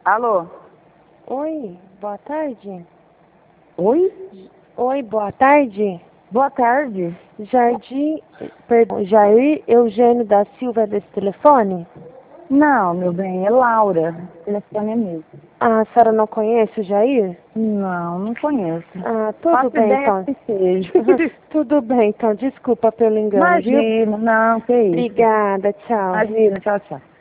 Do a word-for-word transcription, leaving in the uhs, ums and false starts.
Alô? Oi, boa tarde. Oi? Oi, boa tarde. Boa tarde. Jardim, perdão, Jair Eugênio da Silva desse telefone? Não, meu bem, é Laura. O telefone é meu. Ah, a senhora não conhece o Jair? Não, não conheço. Ah, tudo Faço bem ideia então. que seja. Tudo bem então, desculpa pelo engano, viu? Imagina, não, que isso. Obrigada, tchau. Imagina, tchau, tchau.